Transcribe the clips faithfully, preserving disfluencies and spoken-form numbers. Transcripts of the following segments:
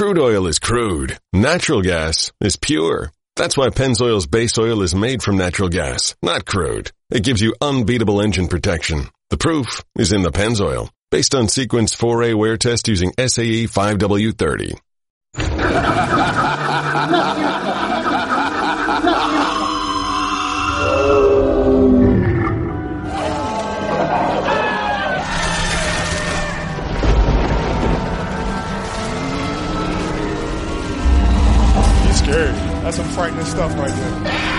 Crude oil is crude. Natural gas is pure. That's why Pennzoil's base oil is made from natural gas, not crude. It gives you unbeatable engine protection. The proof is in the Pennzoil, based on Sequence four A wear test using S A E five W thirty. Scary. That's some frightening stuff right there.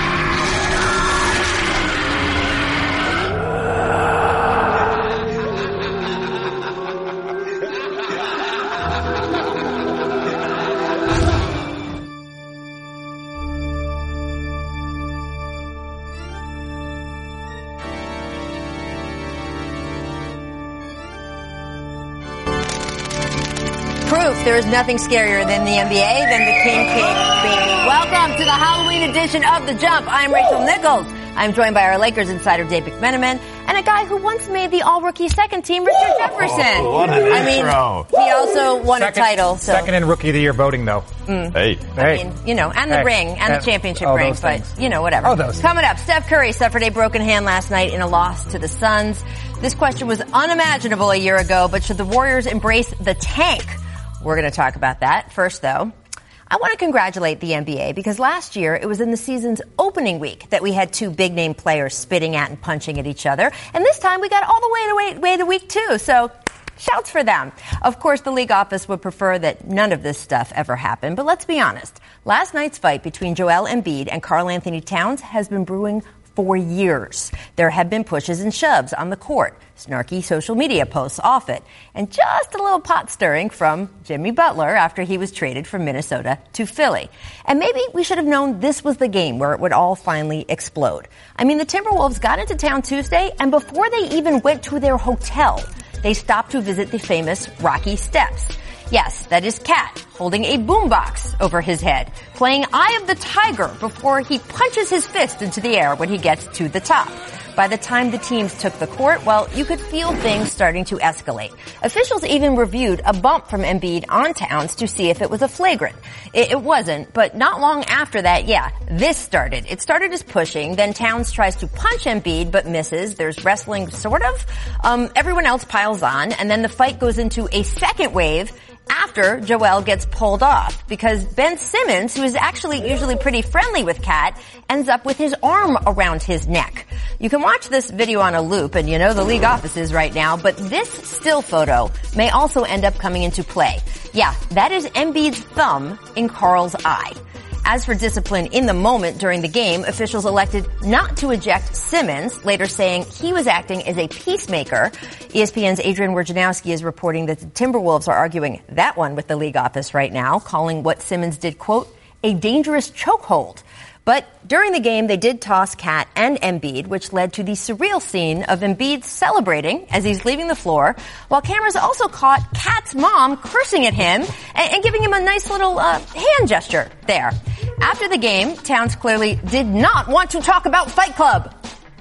There is nothing scarier than the N B A than the King King baby. Welcome to the Halloween edition of The Jump. I'm Rachel Nichols. I'm joined by our Lakers insider, Dave McMenamin, and a guy who once made the all-rookie second team, Richard Jefferson. Oh, what an I mean, intro. he also won second, a title. So. Second in Rookie of the Year voting, though. Mm. Hey. I hey. mean, you know, and the hey. ring, and hey. the championship oh, ring, but, things. you know, whatever. Oh, those Coming up, Steph Curry suffered a broken hand last night in a loss to the Suns. This question was unimaginable a year ago, but should the Warriors embrace the tank? We're going to talk about that. First, though, I want to congratulate the N B A because last year it was in the season's opening week that we had two big-name players spitting at and punching at each other. And this time we got all the way to, way, way to week two. So shouts for them. Of course, the league office would prefer that none of this stuff ever happened. But let's be honest. Last night's fight between Joel Embiid and Karl Anthony Towns has been brewing for years. There have been pushes and shoves on the court, snarky social media posts off it, and just a little pot stirring from Jimmy Butler after he was traded from Minnesota to Philly. And maybe we should have known this was the game where it would all finally explode. I mean, the Timberwolves got into town Tuesday, and before they even went to their hotel, they stopped to visit the famous Rocky Steps. Yes, that is Cat holding a boombox over his head, playing Eye of the Tiger before he punches his fist into the air when he gets to the top. By the time the teams took the court, well, you could feel things starting to escalate. Officials even reviewed a bump from Embiid on Towns to see if it was a flagrant. It, it wasn't, but not long after that, yeah, this started. It started as pushing, then Towns tries to punch Embiid but misses. There's wrestling, sort of. Um, everyone else piles on, and then the fight goes into a second wave after Joel gets pulled off, because Ben Simmons, who is actually usually pretty friendly with Cat, ends up with his arm around his neck. You can watch this video on a loop, and you know the league office is right now, but this still photo may also end up coming into play. Yeah, that is Embiid's thumb in Karl's eye. As for discipline in the moment during the game, officials elected not to eject Simmons, later saying he was acting as a peacemaker. E S P N's Adrian Wojnarowski is reporting that the Timberwolves are arguing that one with the league office right now, calling what Simmons did, quote, a dangerous chokehold. But during the game, they did toss Cat and Embiid, which led to the surreal scene of Embiid celebrating as he's leaving the floor, while cameras also caught Cat's mom cursing at him and, and giving him a nice little uh, hand gesture there. After the game, Towns clearly did not want to talk about Fight Club.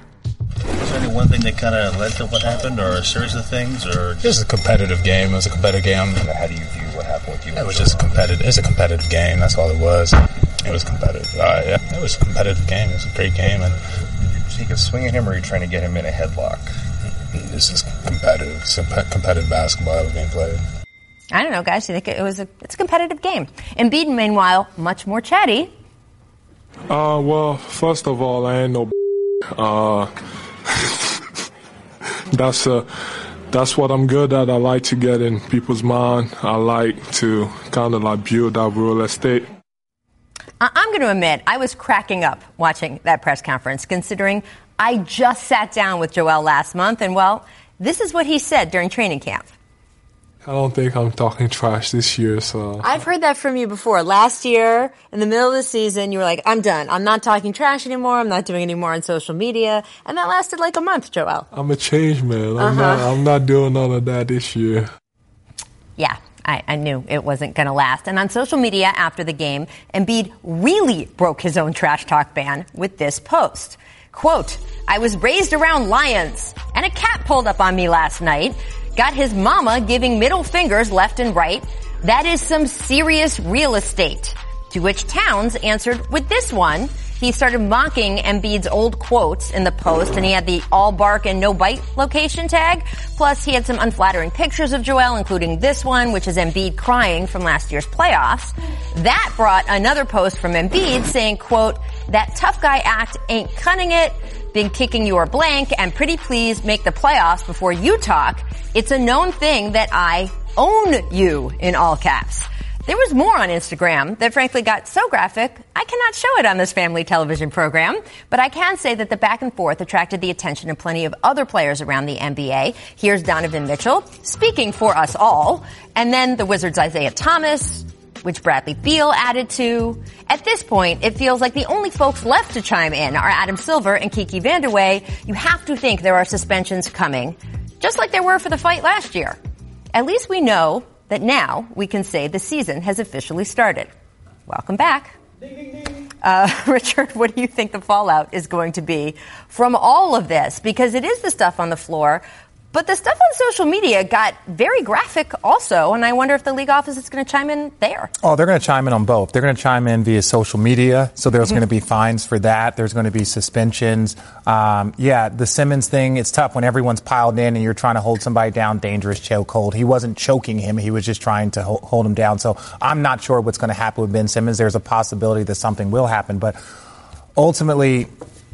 Was there any one thing that kind of led to what happened, or a series of things, or? It was a competitive game. It was a competitive game. How do you view what happened with you? It was just competitive. It's a competitive game. That's all it was. It was competitive. Uh, yeah, it was a competitive game. It was a great game. And so you can swing at him, or are you trying to get him in a headlock? This is competitive. It's a competitive basketball that was being played. I don't know, guys. I think it was a it's a competitive game. Embiid, meanwhile, much more chatty. Uh, well, first of all, I ain't no. Uh, that's a. That's what I'm good at. I like to get in people's mind. I like to kind of like build that real estate. I'm going to admit, I was cracking up watching that press conference, considering I just sat down with Joel last month, and, well, this is what he said during training camp. I don't think I'm talking trash this year, so... I've heard that from you before. Last year, in the middle of the season, you were like, I'm done. I'm not talking trash anymore. I'm not doing any more on social media. And that lasted like a month, Joel. I'm a change man. I'm, uh-huh. not, I'm not doing none of that this year. Yeah. I, I knew it wasn't going to last. And on social media after the game, Embiid really broke his own trash talk ban with this post. Quote, I was raised around lions, and a cat pulled up on me last night. Got his mama giving middle fingers left and right. That is some serious real estate. To which Towns answered with this one. He started mocking Embiid's old quotes in the post, and he had the all bark and no bite location tag. Plus, he had some unflattering pictures of Joel, including this one, which is Embiid crying from last year's playoffs. That brought another post from Embiid saying, quote, that tough guy act ain't cutting it. Been kicking your blank, and pretty please make the playoffs before you talk. It's a known thing that I own you, in all caps. There was more on Instagram that frankly got so graphic, I cannot show it on this family television program. But I can say that the back and forth attracted the attention of plenty of other players around the N B A. Here's Donovan Mitchell speaking for us all. And then the Wizards' Isaiah Thomas, which Bradley Beal added to. At this point, it feels like the only folks left to chime in are Adam Silver and Kiki Vandeweghe. You have to think there are suspensions coming, just like there were for the fight last year. At least we know that now we can say the season has officially started. Welcome back. Ding, ding, ding. Uh, Richard, what do you think the fallout is going to be from all of this? Because it is the stuff on the floor, but the stuff on social media got very graphic also, and I wonder if the league office is going to chime in there. Oh, they're going to chime in on both. They're going to chime in via social media, so there's mm-hmm. going to be fines for that. There's going to be suspensions. Um, yeah, the Simmons thing, it's tough when everyone's piled in and you're trying to hold somebody down, dangerous chokehold. He wasn't choking him. He was just trying to ho- hold him down. So I'm not sure what's going to happen with Ben Simmons. There's a possibility that something will happen, but ultimately,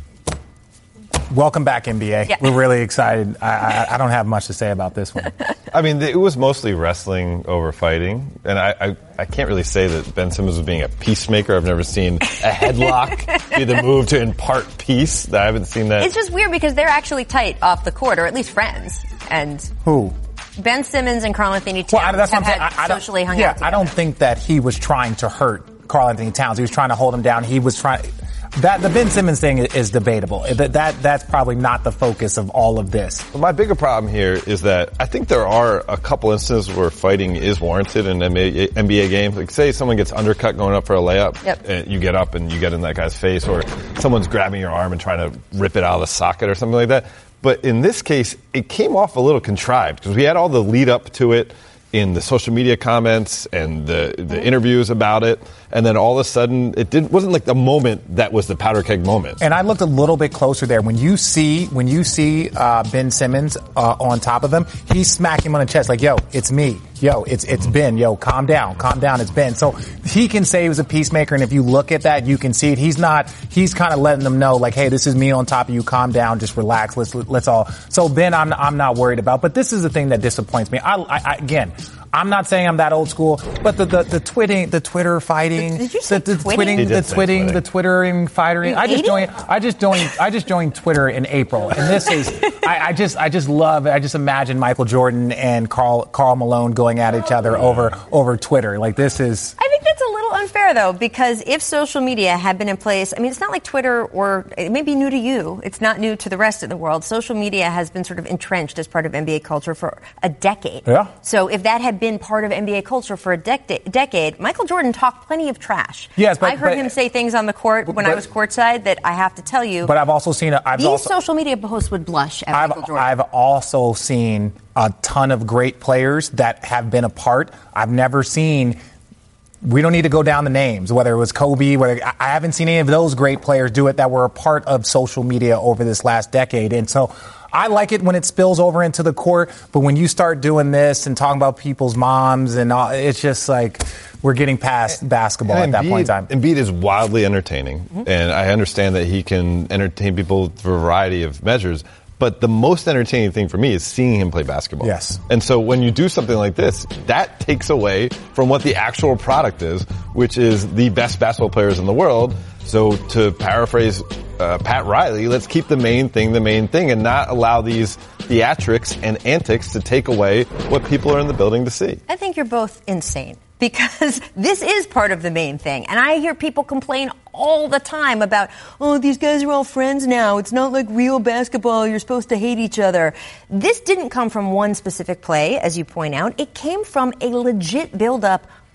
welcome back, N B A. Yeah. We're really excited. I, I, I don't have much to say about this one. I mean, it was mostly wrestling over fighting, and I, I, I can't really say that Ben Simmons was being a peacemaker. I've never seen a headlock be the move to impart peace. I haven't seen that. It's just weird because they're actually tight off the court, or at least friends. And who? Ben Simmons and Karl-Anthony Towns well, that's have what I'm had saying. I, I socially hung yeah, out together. I don't think that he was trying to hurt Karl-Anthony Towns. He was trying to hold him down. He was trying. That the Ben Simmons thing is debatable. That, that that's probably not the focus of all of this. Well, my bigger problem here is that I think there are a couple instances where fighting is warranted in N B A, N B A games. Like, say someone gets undercut going up for a layup, yep. and you get up and you get in that guy's face, or someone's grabbing your arm and trying to rip it out of the socket or something like that. But in this case, it came off a little contrived because we had all the lead up to it in the social media comments and the, the interviews about it. And then all of a sudden, it didn't, wasn't like the moment that was the powder keg moment. And I looked a little bit closer there. When you see, when you see, uh, Ben Simmons, uh, on top of him, he's smacking him on the chest like, yo, it's me. Yo, it's, it's Ben. Yo, calm down. Calm down. It's Ben. So he can say he was a peacemaker. And if you look at that, you can see it. He's not, he's kind of letting them know like, hey, this is me on top of you. Calm down. Just relax. Let's, let's all. So Ben, I'm, I'm not worried about, but this is the thing that disappoints me. I, I, I again, I'm not saying I'm that old school, but the, the, the twitting, the Twitter fighting, Did you say the, the twitting? twitting, the twitting, the twittering, fighting. I just joined, I just joined, I just joined Twitter in April. And this is, I, I just, I just love, I just imagine Michael Jordan and Carl, Karl Malone going at each other over, over Twitter. Like this is. I think that's a little unfair though, because if social media had been in place, I mean, it's not like Twitter or it may be new to you. It's not new to the rest of the world. Social media has been sort of entrenched as part of N B A culture for a decade. Yeah. So if that had been part of N B A culture for a dec- decade, Michael Jordan talked plenty of trash. Yes, but I heard but, him say things on the court when but, I was courtside that I have to tell you. But I've also seen. A, I've these also, social media hosts would blush at I've, Michael Jordan. I've also seen a ton of great players that have been a part. I've never seen. We don't need to go down the names, whether it was Kobe, whether I haven't seen any of those great players do it that were a part of social media over this last decade. And so I like it when it spills over into the court, but when you start doing this and talking about people's moms and all, it's just like we're getting past basketball and at Embiid, that point in time. Embiid is wildly entertaining, mm-hmm. and I understand that he can entertain people through a variety of measures. But the most entertaining thing for me is seeing him play basketball. Yes. And so when you do something like this, that takes away from what the actual product is, which is the best basketball players in the world. So to paraphrase uh, Pat Riley, let's keep the main thing the main thing and not allow these theatrics and antics to take away what people are in the building to see. I think you're both insane. Because this is part of the main thing. And I hear people complain all the time about, oh, these guys are all friends now. It's not like real basketball. You're supposed to hate each other. This didn't come from one specific play, as you point out. It came from a legit build-up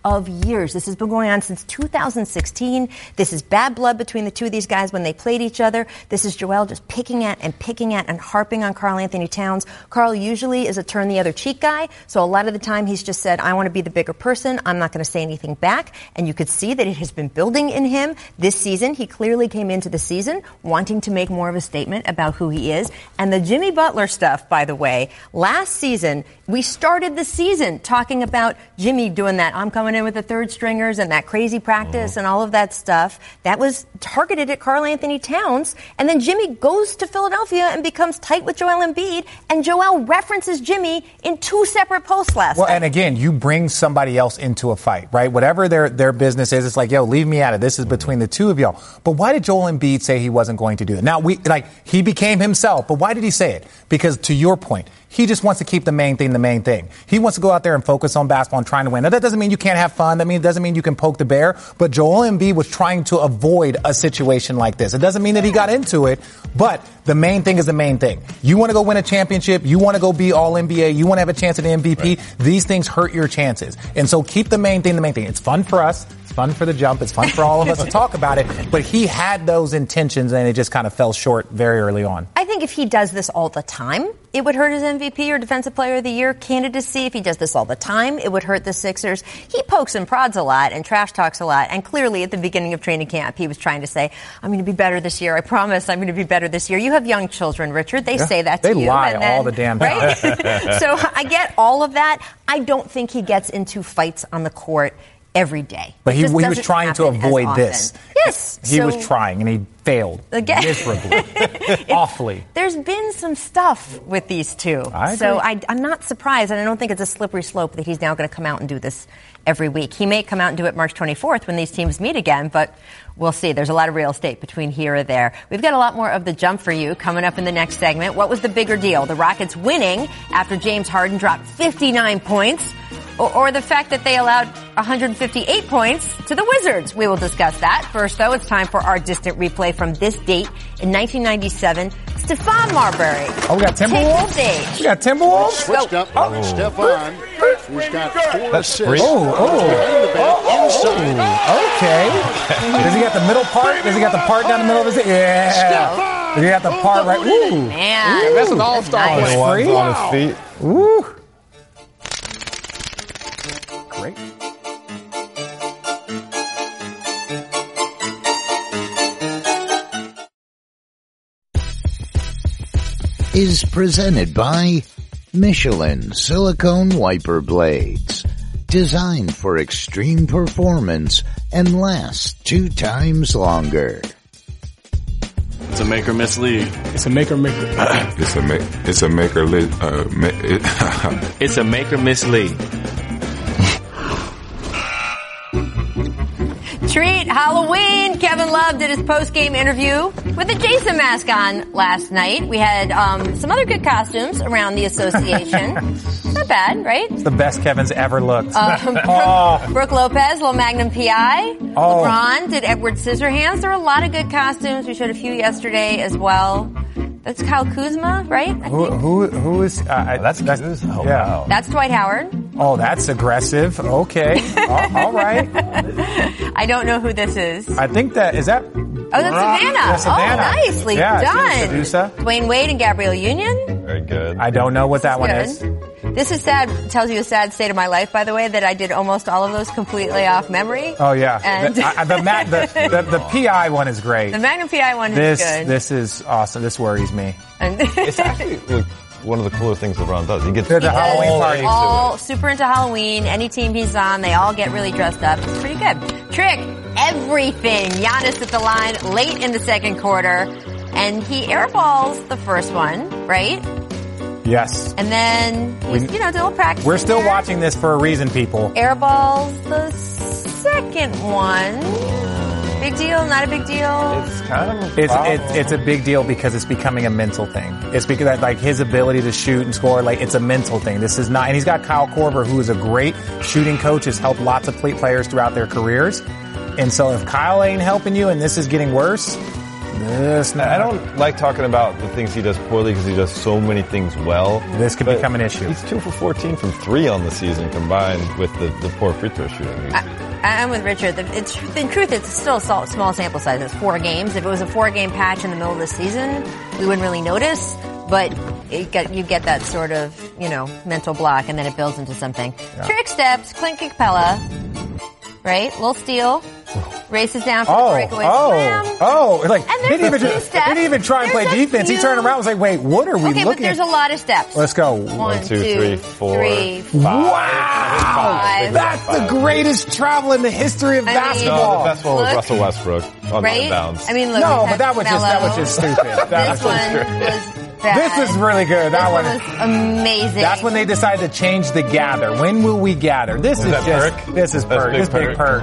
of years. This has been going on since two thousand sixteen. This is bad blood between the two of these guys when they played each other. This is Joel just picking at and picking at and harping on Karl Anthony Towns. Karl usually is a turn the other cheek guy, so a lot of the time he's just said, I want to be the bigger person. I'm not going to say anything back. And you could see that it has been building in him this season. He clearly came into the season wanting to make more of a statement about who he is. And the Jimmy Butler stuff, by the way, last season, we started the season talking about Jimmy doing that. I'm coming in with the third stringers and that crazy practice mm-hmm. and all of that stuff. That was targeted at Karl Anthony Towns. And then Jimmy goes to Philadelphia and becomes tight with Joel Embiid. And Joel references Jimmy in two separate posts last well, night. And again, you bring somebody else into a fight, right? Whatever their, their business is, it's like, yo, leave me out of it. This is between the two of y'all. But why did Joel Embiid say he wasn't going to do it? Now, we like he became himself, but why did he say it? Because to your point, he just wants to keep the main thing the main thing. He wants to go out there and focus on basketball and trying to win. Now, that doesn't mean you can't have fun. That mean, doesn't mean you can poke the bear. But Joel Embiid was trying to avoid a situation like this. It doesn't mean that he got into it, but the main thing is the main thing. You want to go win a championship. You want to go be all N B A. You want to have a chance at the M V P. Right. These things hurt your chances. And so keep the main thing the main thing. It's fun for us. It's fun for the jump. It's fun for all of us to talk about it. But he had those intentions, and it just kind of fell short very early on. I think if he does this all the time, it would hurt his M V P or Defensive Player of the Year candidacy. If he does this all the time, it would hurt the Sixers. He pokes and prods a lot and trash talks a lot. And clearly at the beginning of training camp, he was trying to say, I'm going to be better this year. I promise I'm going to be better this year. You have young children, Richard. They yeah, say that to they you. They lie and then, all the damn time. Right? So I get all of that. I don't think he gets into fights on the court every day. But he, he was trying to avoid this. Yes. He so, was trying, and he failed again. miserably, awfully. There's been some stuff with these two. I so I, I'm not surprised, and I don't think it's a slippery slope that he's now going to come out and do this every week. He may come out and do it March twenty-fourth when these teams meet again, but we'll see. There's a lot of real estate between here or there. We've got a lot more of the jump for you coming up in the next segment. What was the bigger deal? The Rockets winning after James Harden dropped fifty-nine points, or, or the fact that they allowed one hundred fifty-eight points to the Wizards? We will discuss that. First, though, it's time for our distant replay from this date in nineteen ninety-seven. Stephon Marbury. Oh, we got Timberwolves? We got Timberwolves? Switched up oh. Stephon, who's got four That's assists. free. Oh, oh, oh, oh, okay. Does he got the middle part? Does he got the part down the middle of his... Yeah. Stephon. Does he got the part right... Ooh. Man. Ooh. That's an all-star Nice. play. One's Wow. on his feet. Ooh. Great. Is presented by Michelin Silicone Wiper Blades. Designed for extreme performance and last two times longer. It's a make or miss league. It's a make or make. it's a make. It's a make or li- uh, ma- it It's a make or miss league. Treat Halloween. Kevin Love did his post-game interview with a Jason mask on last night. We had um, some other good costumes around the association. Not bad, right? It's the best Kevin's ever looked. Um, oh. Brooke Lopez, little Magnum P I. Oh. LeBron did Edward Scissorhands. There were a lot of good costumes. We showed a few yesterday as well. That's Kyle Kuzma, right? I Who, think. who, who is... Uh, That's, that's Kuzma. Oh, yeah. wow. That's Dwight Howard. Oh, that's aggressive. Okay. all, all right. I don't know who this is. I think that... Is that... Oh, that's Savannah. Yeah, Savannah. Oh, nicely yeah, done. Sedusa. Dwayne Wade and Gabrielle Union. Very good. I don't know what that one Good. is. This is sad. Tells you a sad state of my life, by the way, that I did almost all of those completely off memory. Oh, yeah. And the, I, the, ma- the, the, the P I one is great. The Magnum P I one is this, good. This is awesome. This worries me. And It's actually like one of the cooler things LeBron does. He gets They're the all Halloween party. into all it. super into Halloween. Any team he's on, they all get really dressed up. It's pretty good. Trick everything. Giannis at the line late in the second quarter, and he airballs the first one, right? Yes. And then he's, We- you know, did a little practice. We're still there. watching this for a reason, people. Airballs the second one. Big deal? Not a big deal? It's kind of It's, it's it's a big deal because it's becoming a mental thing. It's because that, like his ability to shoot and score, like it's a mental thing. This is not, and he's got Kyle Korver, who is a great shooting coach, has helped lots of play players throughout their careers. And so if Kyle ain't helping you and this is getting worse, This I don't like talking about the things he does poorly because he does so many things well. This could but become an issue. He's two for fourteen from three on the season combined with the, the poor free throw shooting. I, I'm with Richard. The, it's, in truth, it's still a small sample size. It's four games. If it was a four-game patch in the middle of the season, we wouldn't really notice. But it get, you get that sort of, you know, mental block, and then it builds into something. Yeah. Trick steps, Clint Capella, right? Little steal. Races down for oh, the breakaway oh, slam. Oh, like, and he didn't even, steps. He didn't even try and there's play defense. Few. He turned around and was like, wait, what are we okay, looking at? Okay, but there's a lot of steps. Let's go. One, One two, two, three, four, three, five. Wow! Five. That's five. the greatest travel in the history of I basketball. No, the best one was Look, Russell Westbrook on right? bounds. I mean, look, no, but that was Mello. just that was just stupid. That this was one just was bad. This is really good. That this one, one was amazing. That's when they decided to change the gather. When will we gather? This is, is just perk? this is perk. This big perk.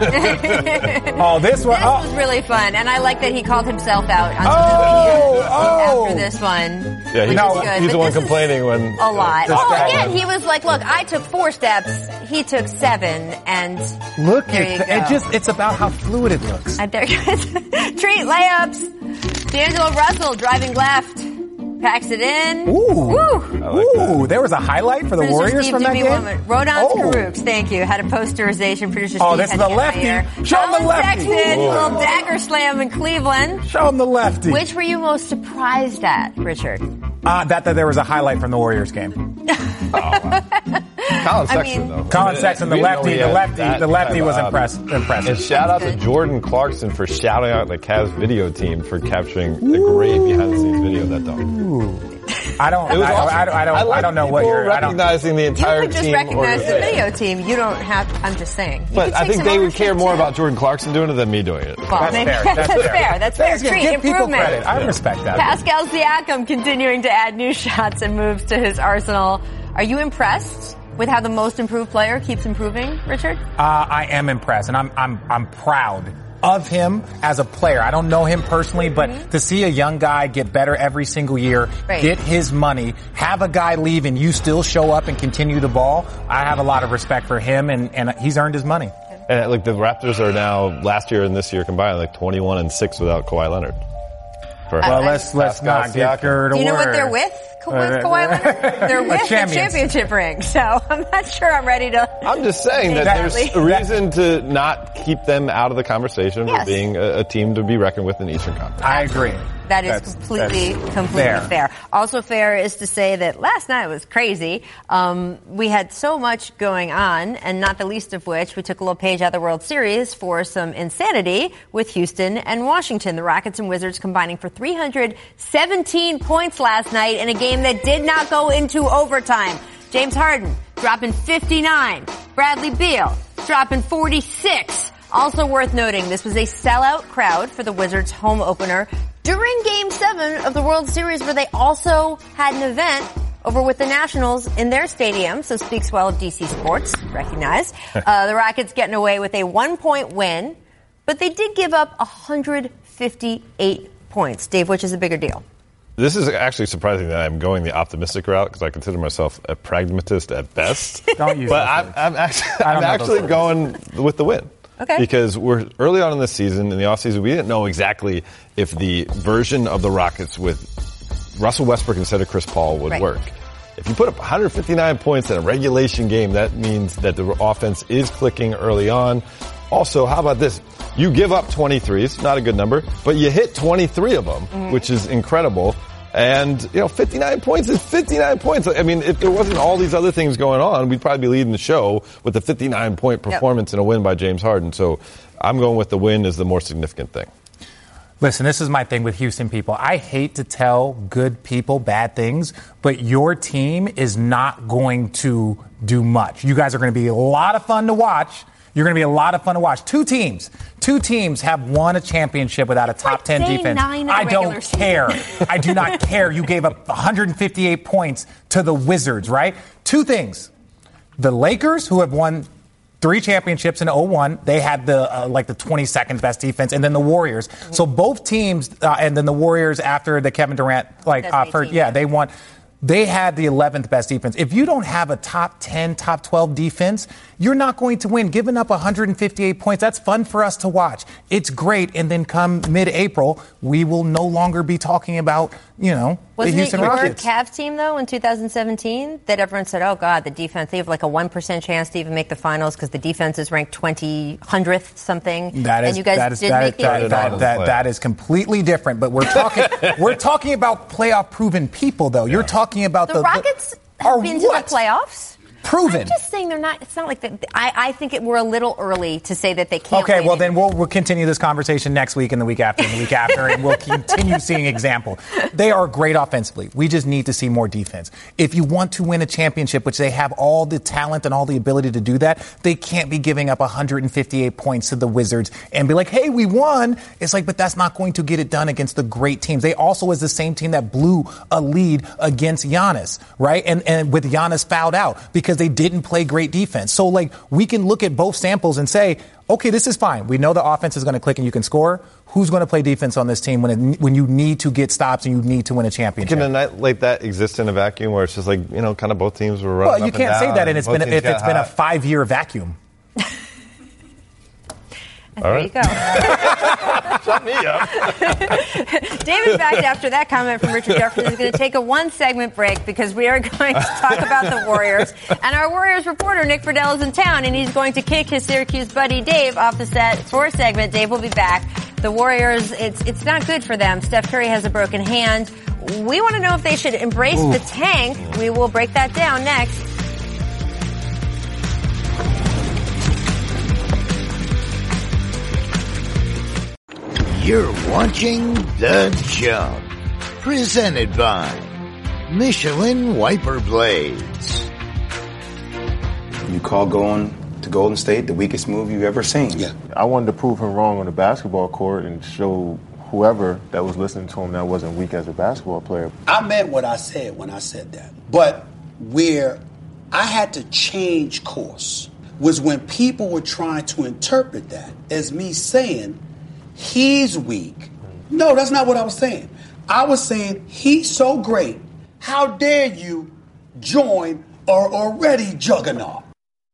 perk. oh, this one. This oh. was really fun, and I like that he called himself out on social oh, media oh. after this one. Yeah, he's, no, good, he's the one this complaining when a lot. Uh, oh, again, he was like, "Look, I took four steps, he took seven, and look there at you the, go. it. Just it's about how fluid it looks. And there, treat layups. D'Angelo Russell driving left." Packs it in. Ooh. Woo. Like Ooh, that. there was a highlight for the Producer Warriors Steve from that Jimmy game? Woman. Rodon's Oh. Karooks, thank you. Had a posterization. Producer Oh, Steve this is had the lefty. here. Show him the Colin lefty. Sexton, Whoa. little dagger slam in Cleveland. Show him the lefty. Which were you most surprised at, Richard? Uh, that, that there was a highlight from the Warriors game. oh, wow. Colin Sexton, mean, though. Colin Sexton, the We didn't know lefty, he the had lefty, that the lefty kind was of, impress, And impressive. shout out to Good. Jordan Clarkson for shouting out the Cavs video team for capturing a great behind-the-scenes video of that dunk. I don't, It was I, awesome. I, don't, I don't, I, like I don't know what people you're, I don't, recognizing the You entire could just team. recognize the organization. video team. You don't have, I'm just saying. You But could I take think some they would ownership, care more too. about Jordan Clarkson doing it than me doing it. Well, That's maybe- fair. That's, That's fair. fair. That's fair. Thanks, Treat, give people improvement. credit. I respect that. Pascal Siakam continuing to add new shots and moves to his arsenal. Are you impressed with how the most improved player keeps improving, Richard? Uh, I am impressed, and I'm, I'm, I'm proud of him as a player. I don't know him personally, but mm-hmm. to see a young guy get better every single year, right. get his money, have a guy leave and you still show up and continue the ball, I have a lot of respect for him, and, and he's earned his money. And like the Raptors are now last year and this year combined like twenty-one and six without Kawhi Leonard. For Well, let's let's Pascal not get Siakam. her to Do you know word. what they're with? With Kawhi Leonard? They're with the champions. championship ring. So I'm not sure I'm ready to. I'm just saying that Exactly. there's a reason to not keep them out of the conversation Yes. for being a, a team to be reckoned with in the Eastern Conference. I agree. That is That's- completely, that's completely fair. fair. Also fair is to say that last night was crazy. Um, we had so much going on, and not the least of which, we took a little page out of the World Series for some insanity with Houston and Washington. The Rockets and Wizards combining for three hundred seventeen points last night in a game that did not go into overtime. James Harden dropping fifty-nine. Bradley Beal dropping forty-six. Also worth noting, this was a sellout crowd for the Wizards' home opener during Game seven of the World Series, where they also had an event over with the Nationals in their stadium, so speaks well of D C sports, recognize. Uh, the Rockets getting away with a one-point win, but they did give up one hundred fifty-eight points. Dave, which is a bigger deal? This is actually surprising that I'm going the optimistic route because I consider myself a pragmatist at best. Don't use But those I'm, words. I'm actually, I don't I'm know those actually words. going with the win. Okay. Because we're early on in the season, in the offseason, we didn't know exactly if the version of the Rockets with Russell Westbrook instead of Chris Paul would Right. work. If you put up one hundred fifty-nine points in a regulation game, that means that the offense is clicking early on. Also, how about this? You give up twenty-threes, not a good number, but you hit twenty-three of them, mm-hmm. which is incredible. And, you know, fifty-nine points is fifty-nine points. I mean, if there wasn't all these other things going on, we'd probably be leading the show with a fifty-nine point performance yep. and a win by James Harden. So I'm going with the win as the more significant thing. Listen, this is my thing with Houston people. I hate to tell good people bad things, but your team is not going to do much. You guys are going to be a lot of fun to watch. You're going to be a lot of fun to watch. Two teams. Two teams have won a championship without a top like ten day defense. nine of I the don't regular season. care. I do not care. You gave up one hundred fifty-eight points to the Wizards, right? Two things. The Lakers, who have won three championships in oh one, they had the uh, like the twenty-second best defense, and then the Warriors. Mm-hmm. So both teams, uh, and then the Warriors after the Kevin Durant, like, uh, for, yeah, they won. They had the eleventh best defense. If you don't have a top ten, top twelve defense, you're not going to win. Giving up one hundred fifty-eight points, that's fun for us to watch. It's great. And then come mid-April, we will no longer be talking about, you know, Wasn't the Houston it your Rockets. Cavs team, though, in two thousand seventeen, that everyone said, oh, God, the defense, they have like a one percent chance to even make the finals because the defense is ranked twenty, hundredth something. That is, and you guys that is, did that, make the that, that, that, that is completely different. But we're talking we're talking about playoff-proven people, though. You're talking about The the... Rockets the, have been what? to the playoffs? Proven. I'm just saying they're not. It's not like that. I, I think it, we're a little early to say that they can't. Okay, win well it. then we'll we'll continue this conversation next week and the week after and the week after, and we'll continue seeing example. They are great offensively. We just need to see more defense. If you want to win a championship, which they have all the talent and all the ability to do that, they can't be giving up one hundred fifty-eight points to the Wizards and be like, "Hey, we won." It's like, but that's not going to get it done against the great teams. They also is the same team that blew a lead against Giannis, right? And and with Giannis fouled out because they didn't play great defense. So, like, we can look at both samples and say, okay, this is fine. We know the offense is going to click and you can score. Who's going to play defense on this team when it, when you need to get stops and you need to win a championship? Can a night like that exist in a vacuum where it's just like, you know, kind of both teams were running Well, you up and can't say down that and it's both been teams if it's got been a hot? five-year vacuum. There All right. you go. Shut me up. David back after that comment from Richard Jefferson is going to take a one-segment break because we are going to talk about the Warriors. And our Warriors reporter, Nick Friedel, is in town, and he's going to kick his Syracuse buddy, Dave, off the set for a segment. Dave will be back. The Warriors, it's it's not good for them. Steph Curry has a broken hand. We want to know if they should embrace Ooh. the tank. We will break that down next. You're watching The Jump, presented by Michelin Wiper Blades. You call going to Golden State the weakest move you've ever seen. Yeah. I wanted to prove him wrong on the basketball court and show whoever that was listening to him that wasn't weak as a basketball player. I meant what I said when I said that. But where I had to change course was when people were trying to interpret that as me saying, he's weak. No, that's not what I was saying. I was saying he's so great. How dare you join our already juggernaut?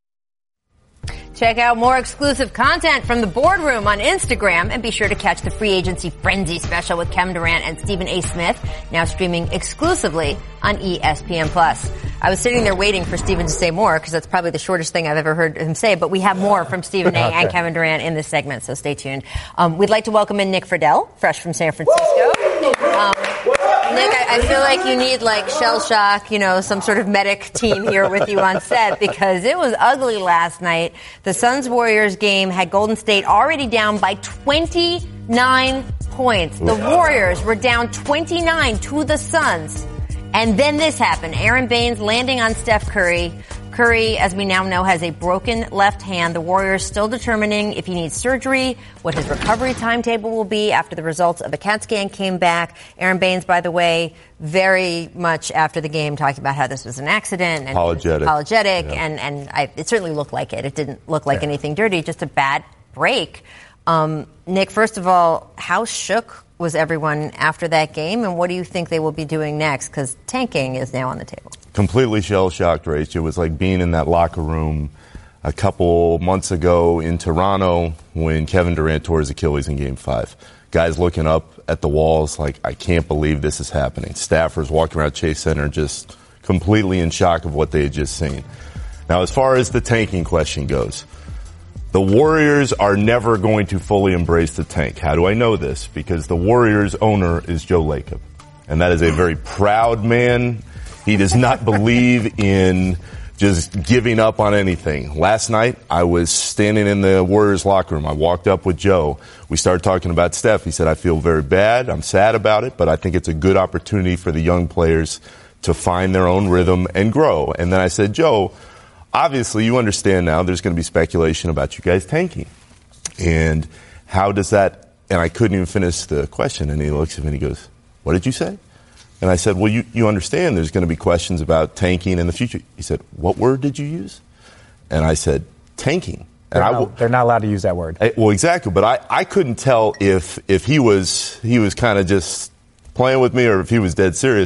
Check out more exclusive content from the boardroom on Instagram and be sure to catch the free agency frenzy special with Kevin Durant and Stephen A. Smith, now streaming exclusively on E S P N Plus. I was sitting there waiting for Stephen to say more because that's probably the shortest thing I've ever heard him say, but we have more from Stephen A. and Kevin Durant in this segment, so stay tuned. Um, we'd like to welcome in Nick Friedel, fresh from San Francisco. Um, Nick, I, I feel like you need like shell shock, you know, some sort of medic team here with you on set because it was ugly last night. The Suns-Warriors game had Golden State already down by twenty-nine points. The Warriors were down twenty-nine to the Suns. And then this happened. Aaron Baines landing on Steph Curry. Curry, as we now know, has a broken left hand. The Warriors still determining if he needs surgery, what his recovery timetable will be after the results of the CAT scan came back. Aaron Baines, by the way, very much after the game talking about how this was an accident. And apologetic. Apologetic. Yeah. And, and I, it certainly looked like it. It didn't look like yeah. anything dirty, just a bad break. Um, Nick, first of all, how shook was everyone after that game, and what do you think they will be doing next? Because tanking is now on the table. Completely shell-shocked, Rach. It was like being in that locker room a couple months ago in Toronto when Kevin Durant tore his Achilles in Game five. Guys looking up at the walls like, I can't believe this is happening. Staffers walking around Chase Center just completely in shock of what they had just seen. Now, as far as the tanking question goes, the Warriors are never going to fully embrace the tank. How do I know this? Because the Warriors owner is Joe Lacob. And that is a very proud man. He does not believe in just giving up on anything. Last night, I was standing in the Warriors locker room. I walked up with Joe. We started talking about Steph. He said, I feel very bad. I'm sad about it, but I think it's a good opportunity for the young players to find their own rhythm and grow. And then I said, Joe, obviously, you understand now there's going to be speculation about you guys tanking. And how does that, and I couldn't even finish the question, and he looks at me and he goes, what did you say? And I said, well, you, you understand there's going to be questions about tanking in the future. He said, what word did you use? And I said, tanking. And they're, I, not, they're not allowed to use that word. I, well, exactly. But I, I couldn't tell if, if he was, he was kind of just playing with me or if he was dead serious.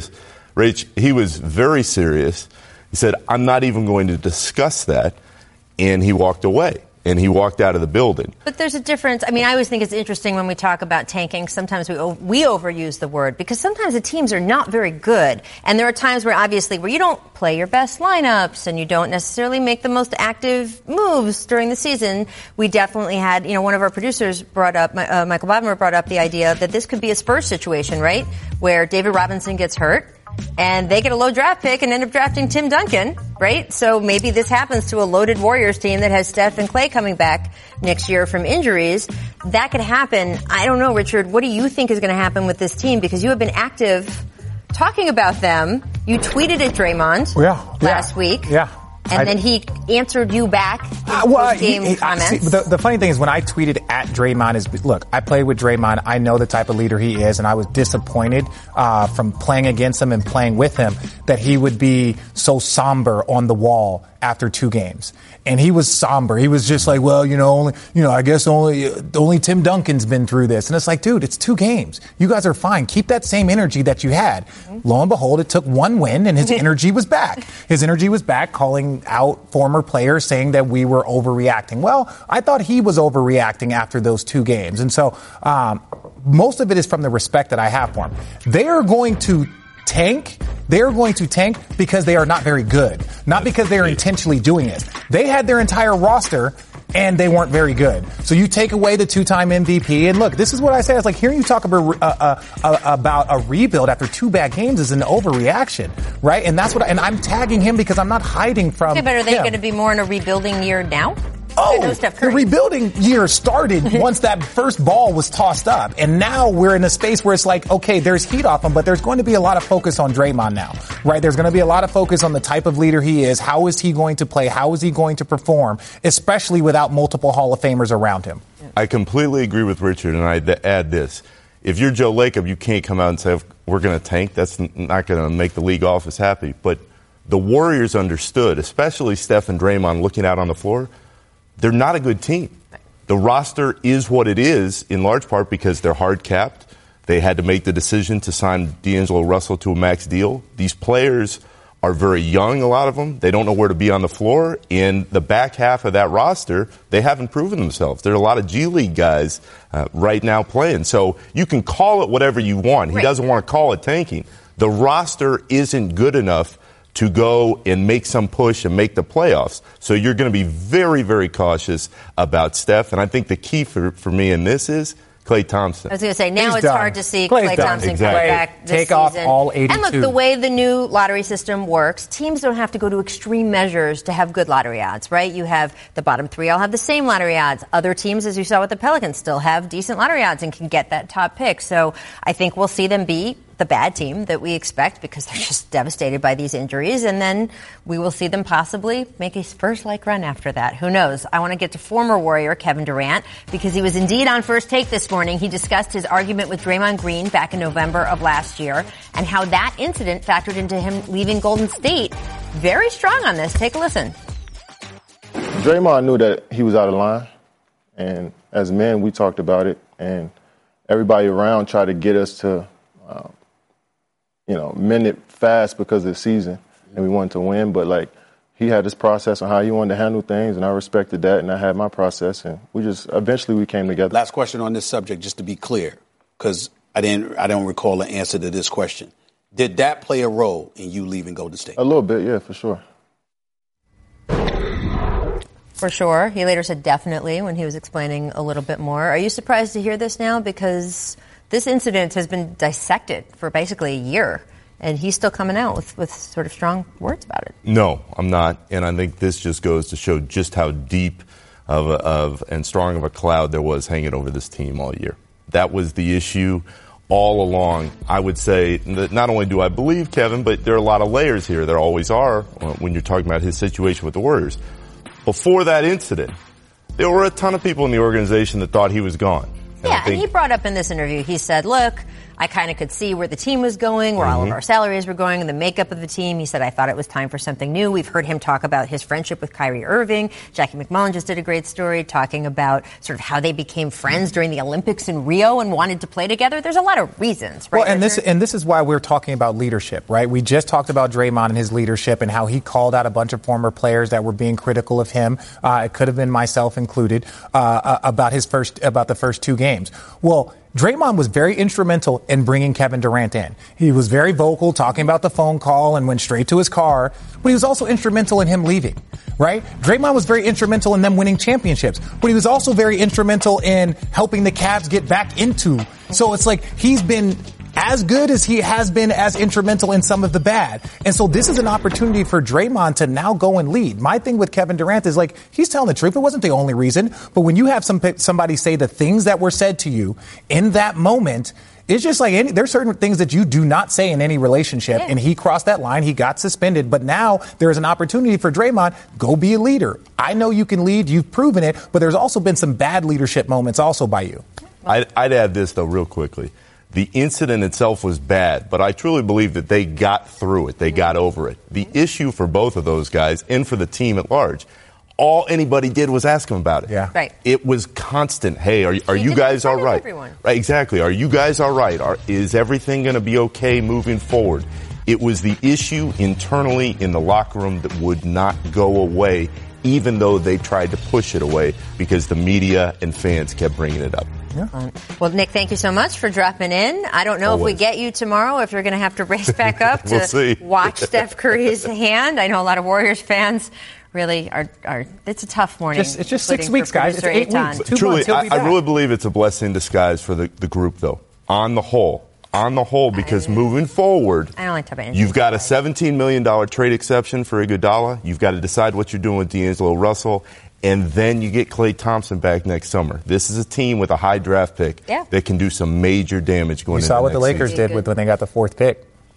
Rach, he was very serious. He said, I'm not even going to discuss that. And he walked away. And he walked out of the building. But there's a difference. I mean, I always think it's interesting when we talk about tanking. Sometimes we we overuse the word because sometimes the teams are not very good. And there are times where, obviously, where you don't play your best lineups and you don't necessarily make the most active moves during the season. We definitely had, you know, one of our producers brought up, uh, Michael Bodmer brought up the idea that this could be a Spurs situation, right? Where David Robinson gets hurt. And they get a low draft pick and end up drafting Tim Duncan, right? So maybe this happens to a loaded Warriors team that has Steph and Klay coming back next year from injuries. That could happen. I don't know, Richard. What do you think is going to happen with this team? Because you have been active talking about them. You tweeted at Draymond yeah, last yeah, week. Yeah. And I, then he answered you back in uh, well, game he, comments. See, the, the funny thing is when I tweeted at Draymond is, look, I played with Draymond. I know the type of leader he is, and I was disappointed uh from playing against him and playing with him that he would be so somber on the wall after two games. And he was somber. He was just like, well, you know, only, you know, I guess only, only Tim Duncan's been through this. And it's like, dude, it's two games. You guys are fine. Keep that same energy that you had. Mm-hmm. Lo and behold, it took one win and his energy was back. His energy was back, calling out former players, saying that we were overreacting. Well, I thought he was overreacting after those two games. And so, um, most of it is from the respect that I have for him. They are going to tank. They're going to tank because they are not very good, not because they are intentionally doing it. They had their entire roster and they weren't very good. So you take away the two-time M V P, and look, this is what I say. It's like hearing you talk about uh, uh, uh, about a rebuild after two bad games is an overreaction, right? And that's what. I, and I'm tagging him because I'm not hiding from. Okay, but are they him. going to be more in a rebuilding year now? Oh, no the rebuilding year started once that first ball was tossed up. And now we're in a space where it's like, okay, there's heat off him, but there's going to be a lot of focus on Draymond now, right? There's going to be a lot of focus on the type of leader he is. How is he going to play? How is he going to perform, especially without multiple Hall of Famers around him? I completely agree with Richard, and I'd add this. If you're Joe Lacob, you can't come out and say, we're going to tank. That's not going to make the league office happy. But the Warriors understood, especially Steph and Draymond looking out on the floor, they're not a good team. The roster is what it is in large part because they're hard capped. They had to make the decision to sign D'Angelo Russell to a max deal. These players are very young, a lot of them. They don't know where to be on the floor. In the back half of that roster, they haven't proven themselves. There are a lot of G League guys uh, right now playing. So you can call it whatever you want. He right. doesn't want to call it tanking. The roster isn't good enough to go and make some push and make the playoffs. So you're going to be very, very cautious about Steph. And I think the key for, for me in this is Klay Thompson. I was going to say, now He's it's done. hard to see Clay's Klay done. Thompson Exactly. come back this Take season. off all eighty-two. And look, the way the new lottery system works, teams don't have to go to extreme measures to have good lottery odds, right? You have the bottom three all have the same lottery odds. Other teams, as you saw with the Pelicans, still have decent lottery odds and can get that top pick. So I think we'll see them be the bad team that we expect because they're just devastated by these injuries. And then we will see them possibly make a Spurs-like run after that. Who knows? I want to get to former Warrior Kevin Durant because he was indeed on First Take this morning. He discussed his argument with Draymond Green back in November of last year and how that incident factored into him leaving Golden State. Very strong on this. Take a listen. Draymond knew that he was out of line. And as men, we talked about it. And everybody around tried to get us to uh, you know, mend it fast because of the season, and we wanted to win. But, like, he had his process on how he wanted to handle things, and I respected that, and I had my process, and we just eventually we came together. Last question on this subject, just to be clear, because I didn't, I don't recall the answer to this question. Did that play a role in you leaving Golden State? A little bit, yeah, for sure. For sure. He later said definitely when he was explaining a little bit more. Are you surprised to hear this now? Because this incident has been dissected for basically a year, and he's still coming out with, with sort of strong words about it. No, I'm not. And I think this just goes to show just how deep of, a, of and strong of a cloud there was hanging over this team all year. That was the issue all along. I would say that not only do I believe Kevin, but there are a lot of layers here. There always are when you're talking about his situation with the Warriors. Before that incident, there were a ton of people in the organization that thought he was gone. Yeah, and he brought up in this interview, he said, look, I kind of could see where the team was going, where mm-hmm. all of our salaries were going, and the makeup of the team. He said, I thought it was time for something new. We've heard him talk about his friendship with Kyrie Irving. Jackie McMullen just did a great story talking about sort of how they became friends during the Olympics in Rio and wanted to play together. There's a lot of reasons, right? Well, and this, and this is why we're talking about leadership, right? We just talked about Draymond and his leadership and how he called out a bunch of former players that were being critical of him. Uh, it could have been myself included, uh, about his first, about the first two games. Well, Draymond was very instrumental in bringing Kevin Durant in. He was very vocal, talking about the phone call and went straight to his car, but he was also instrumental in him leaving, right? Draymond was very instrumental in them winning championships, but he was also very instrumental in helping the Cavs get back into. So it's like he's been as good as he has been as instrumental in some of the bad. And so this is an opportunity for Draymond to now go and lead. My thing with Kevin Durant is like, he's telling the truth. It wasn't the only reason. But when you have some somebody say the things that were said to you in that moment, it's just like any, there's certain things that you do not say in any relationship. Yeah. And he crossed that line. He got suspended. But now there is an opportunity for Draymond. Go be a leader. I know you can lead. You've proven it. But there's also been some bad leadership moments also by you. I'd, I'd add this, though, real quickly. The incident itself was bad, but I truly believe that they got through it. They got over it. The issue for both of those guys and for the team at large, all anybody did was ask them about it. Yeah. Right. It was constant. Hey, are, are you guys all right? Everyone. Right, exactly. Are you guys all right? Are, is everything going to be okay moving forward? It was the issue internally in the locker room that would not go away, even though they tried to push it away because the media and fans kept bringing it up. Yeah. Well, Nick, thank you so much for dropping in. I don't know Always. if we get you tomorrow, if you're going to have to race back up we'll to see. watch Steph Curry's hand. I know a lot of Warriors fans really are, are it's a tough morning. Just, it's just six weeks, guys. It's eight Eitan. weeks. Two Truly, months, he'll I, be back. I really believe it's a blessing in disguise for the, the group, though, on the whole. On the whole, because I, moving forward, I don't like to talk you've got a seventeen million dollars trade exception for Iguodala. You've got to decide what you're doing with D'Angelo Russell. And then you get Klay Thompson back next summer. This is a team with a high draft pick yeah. that can do some major damage going you into saw the what next the Lakers season. did with when they got the fourth pick.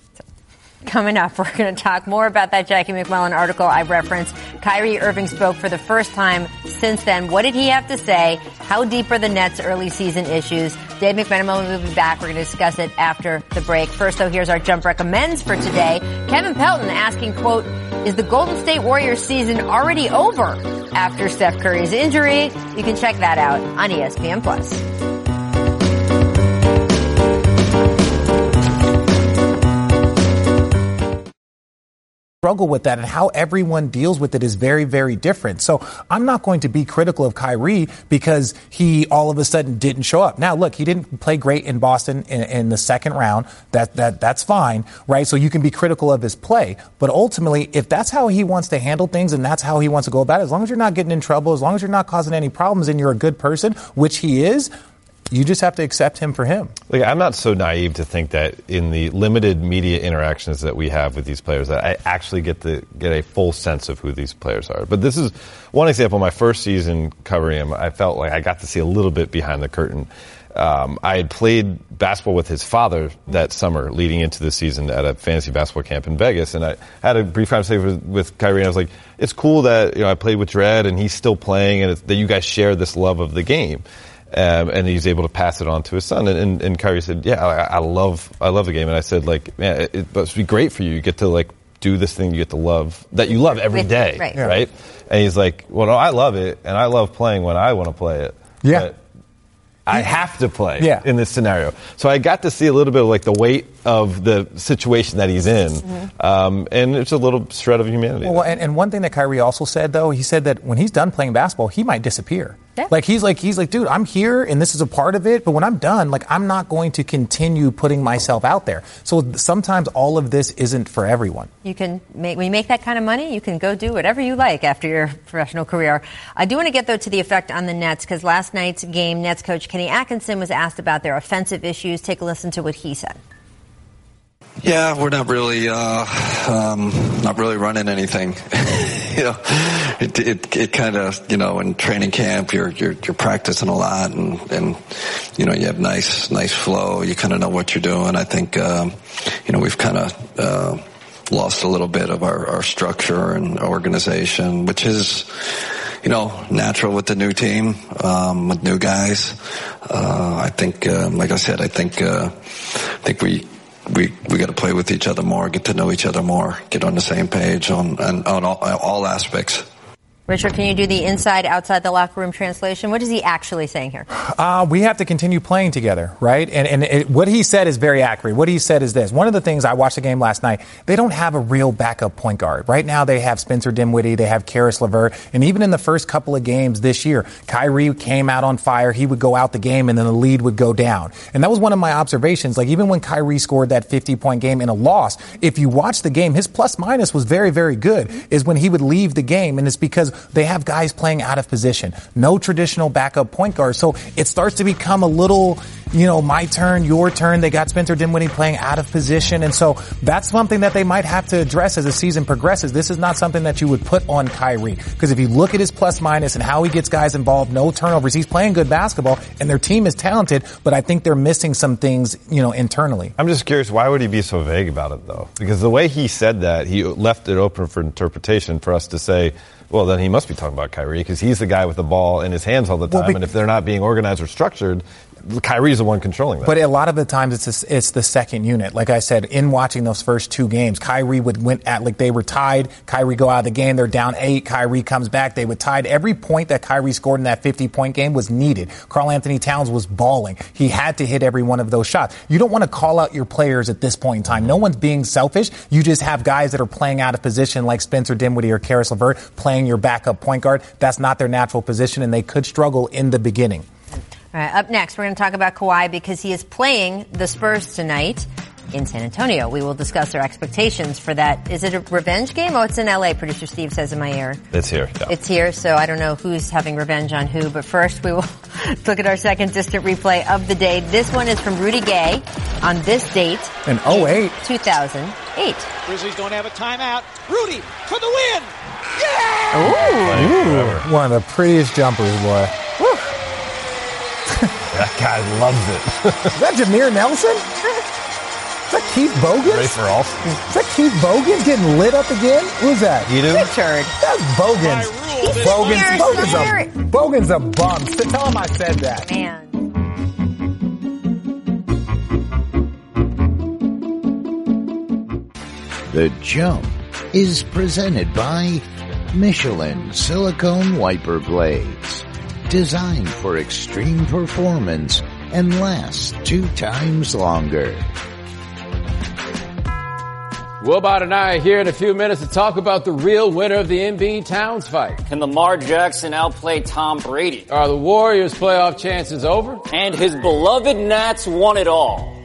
Coming up, we're going to talk more about that Jackie McMullen article I referenced. Kyrie Irving spoke for the first time since then. What did he have to say? How deep are the Nets' early season issues? Dave McMenamin will be back. We're going to discuss it after the break. First, though, here's our Jump Recommends for today. Kevin Pelton asking, quote, is the Golden State Warriors season already over after Steph Curry's injury? You can check that out on E S P N Plus. Struggle with that and how everyone deals with it is very, very different. So I'm not going to be critical of Kyrie because he all of a sudden didn't show up. Now, look, he didn't play great in Boston in, in the second round. That that that's fine, right? So you can be critical of his play. But ultimately, if that's how he wants to handle things and that's how he wants to go about it, as long as you're not getting in trouble, as long as you're not causing any problems and you're a good person, which he is, you just have to accept him for him. Like, I'm not so naive to think that in the limited media interactions that we have with these players that I actually get to get a full sense of who these players are. But this is one example. My first season covering him, I felt like I got to see a little bit behind the curtain. Um, I had played basketball with his father that summer leading into the season at a fantasy basketball camp in Vegas. And I had a brief conversation with, with Kyrie, and I was like, it's cool that, you know, I played with Dredd and he's still playing and it's, that you guys share this love of the game. Um, and he's able to pass it on to his son. And, and, and Kyrie said, yeah, I, I love I love the game. And I said, like, man, it, it must be great for you. You get to, like, do this thing you get to love, that you love every day, right? right? And he's like, well, no, I love it, and I love playing when I want to play it. Yeah. But I have to play yeah. in this scenario. So I got to see a little bit of, like, the weight of the situation that he's in. Mm-hmm. Um, and it's a little shred of humanity. Well, and, and one thing that Kyrie also said, though, he said that when he's done playing basketball, he might disappear. Yeah. Like, he's like, he's like, dude, I'm here and this is a part of it, but when I'm done, like, I'm not going to continue putting myself out there. So sometimes all of this isn't for everyone. You can make, when you make that kind of money, you can go do whatever you like after your professional career. I do want to get, though, to the effect on the Nets, because last night's game, Nets coach Kenny Atkinson was asked about their offensive issues. Take a listen to what he said. Yeah, we're not really, uh, um, not really running anything. you know, it, it, it kind of, you know, in training camp, you're, you're, you're practicing a lot and, and, you know, you have nice, nice flow. You kind of know what you're doing. I think, um, you know, we've kind of, uh, lost a little bit of our, our structure and organization, which is, you know, natural with the new team, um, with new guys. Uh, I think, uh, like I said, I think, uh, I think we, we, we got to play with each other more, get to know each other more, get on the same page on, on, on all, all aspects. Richard, can you do the inside, outside the locker room translation? What is he actually saying here? Uh, we have to continue playing together, right? And, and it, what he said is very accurate. What he said is this. One of the things, I watched the game last night, they don't have a real backup point guard. Right now they have Spencer Dinwiddie, they have Karis LeVert, and even in the first couple of games this year, Kyrie came out on fire. He would go out the game and then the lead would go down. And that was one of my observations. Like, even when Kyrie scored that fifty-point game in a loss, if you watch the game, his plus minus was very, very good, is when he would leave the game. And it's because they have guys playing out of position. No traditional backup point guard. So it starts to become a little, you know, my turn, your turn. They got Spencer Dinwiddie playing out of position. And so that's something that they might have to address as the season progresses. This is not something that you would put on Kyrie. Because if you look at his plus minus and how he gets guys involved, no turnovers, he's playing good basketball and their team is talented, but I think they're missing some things, you know, internally. I'm just curious, why would he be so vague about it, though? Because the way he said that, he left it open for interpretation for us to say, well, then he must be talking about Kyrie because he's the guy with the ball in his hands all the time. Well, be- and if they're not being organized or structured, Kyrie's the one controlling that. But a lot of the times it's a, it's the second unit. Like I said, in watching those first two games, Kyrie would went at like they were tied. Kyrie go out of the game. They're down eight. Kyrie comes back. They would tied. Every point that Kyrie scored in that fifty-point game was needed. Karl Anthony Towns was balling. He had to hit every one of those shots. You don't want to call out your players at this point in time. No one's being selfish. You just have guys that are playing out of position like Spencer Dinwiddie or Karis LeVert playing your backup point guard. That's not their natural position, and they could struggle in the beginning. All right, up next, we're going to talk about Kawhi because he is playing the Spurs tonight in San Antonio. We will discuss our expectations for that. Is it a revenge game? Oh, it's in L A, producer Steve says in my ear. It's here. Yeah. It's here, so I don't know who's having revenge on who. But first, we will look at our second distant replay of the day. This one is from Rudy Gay on this date. In oh eight. two thousand eight. Grizzlies don't have a timeout. Rudy for the win! Yeah! Ooh, Ooh. One of the prettiest jumpers, boy. Woo. That guy loves it. Is that Jameer Nelson? Is that Keith Bogans? Ray for Alston. Is that Keith Bogans getting lit up again? Who's that? You do? Richard. That's Bogans. Bogans. Bogans a, Bogans a bum. So tell him I said that. Man. The Jump is presented by Michelin Silicone Wiper Blades. Designed for extreme performance and lasts two times longer. Wilbot and I are here in a few minutes to talk about the real winner of the Embiid Towns fight. Can Lamar Jackson outplay Tom Brady? Are the Warriors' playoff chances over? And his beloved Nats won it all.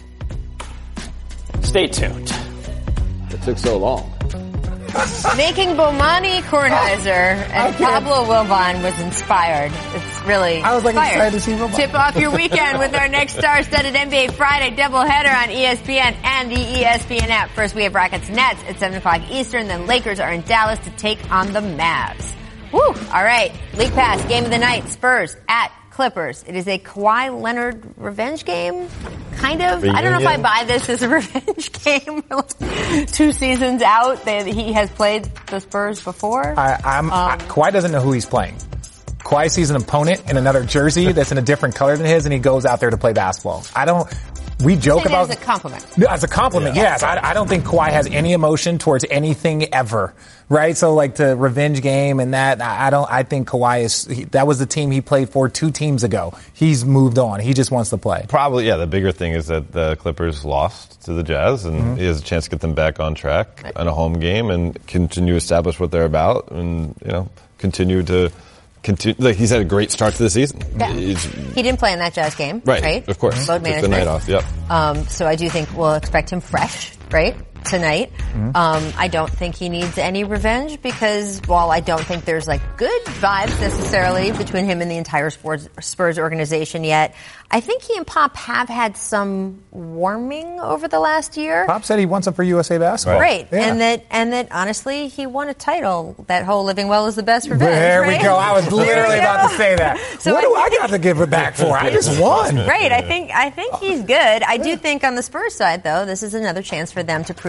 Stay tuned. It took so long. Making Bomani Kornheiser and Pablo Wilbon was inspired. It's really I was like inspired. excited to see Wilbon. Tip off your weekend with our next star-studded N B A Friday doubleheader on E S P N and the E S P N app. First, we have Rockets Nets at seven o'clock Eastern. Then Lakers are in Dallas to take on the Mavs. Woo! All right. League Pass, game of the night. Spurs at Clippers. It is a Kawhi Leonard revenge game, kind of. Reunion. I don't know if I buy this as a revenge game. Two seasons out, that he has played the Spurs before. I, I'm, um, I, Kawhi doesn't know who he's playing. Kawhi sees an opponent in another jersey that's in a different color than his, and he goes out there to play basketball. I don't. We joke about it as a compliment. As a compliment, yeah. yes. I, I don't think Kawhi has any emotion towards anything ever, right? So like the revenge game and that, I don't. I think Kawhi is. He, that was the team he played for two teams ago. He's moved on. He just wants to play. Probably, yeah. The bigger thing is that the Clippers lost to the Jazz, and mm-hmm. he has a chance to get them back on track right. in a home game and continue to establish what they're about, and you know, continue to. Continue, like he's had a great start to the season. Yeah. He didn't play in that Jazz game, right? Right, of course. Load management. Took the night off. Yep. Um, so I do think we'll expect him fresh, right, tonight. Mm-hmm. Um, I don't think he needs any revenge because while I don't think there's like good vibes necessarily between him and the entire Spurs, Spurs organization yet, I think he and Pop have had some warming over the last year. Pop said he wants him for U S A Basketball. Right. Yeah. And that, and that honestly, he won a title. That whole living well is the best revenge. There right? we go. I was literally about to say that. So what I do I got to give it back for? I just won. Right. I think, I think he's good. I do think on the Spurs side, though, this is another chance for them to prove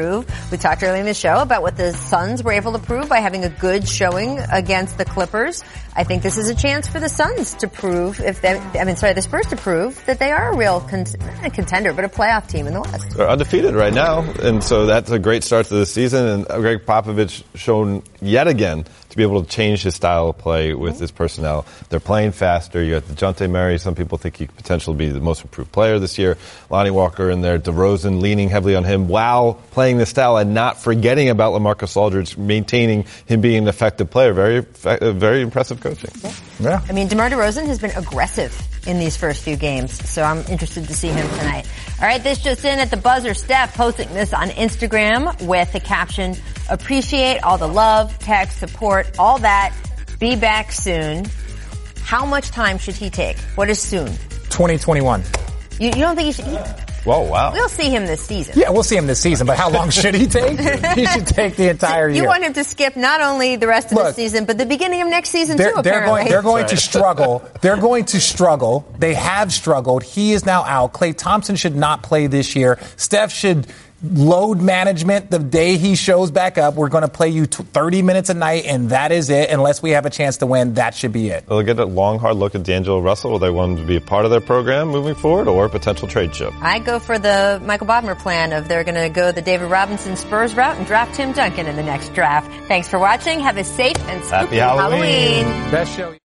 prove. We talked earlier in the show about what the Suns were able to prove by having a good showing against the Clippers. I think this is a chance for the Suns to prove if they, I mean, sorry, the Spurs to prove that they are a real con- not a contender, but a playoff team in the West. They're undefeated right now, and so that's a great start to the season. And Greg Popovich shown yet again to be able to change his style of play with his personnel. They're playing faster. You got DeJounte Murray. Some people think he could potentially be the most improved player this year. Lonnie Walker in there. DeRozan leaning heavily on him while playing this style and not forgetting about LaMarcus Aldridge, maintaining him being an effective player. Very, very impressive coaching. Yeah. I mean, DeMar DeRozan has been aggressive in these first few games, so I'm interested to see him tonight. All right, this just in at the buzzer. Steph posting this on Instagram with the caption, appreciate all the love, text, support, all that. Be back soon. How much time should he take? What is soon? twenty twenty-one. You, you don't think he should? He, Whoa, wow. We'll see him this season. Yeah, we'll see him this season, but how long should he take? He should take the entire you year. You want him to skip not only the rest of Look, the season, but the beginning of next season they're, too, they're apparently. going, they're going to struggle. They're going to struggle. They have struggled. He is now out. Klay Thompson should not play this year. Steph should load management the day he shows back up. We're going to play you thirty minutes a night, and that is it. Unless we have a chance to win, that should be it. They'll get a long, hard look at D'Angelo Russell. Will they want him to be a part of their program moving forward, or a potential trade chip? I go for the Michael Bodmer plan of they're going to go the David Robinson Spurs route and draft Tim Duncan in the next draft. Thanks for watching. Have a safe and spooky Happy Halloween. Halloween. Best show.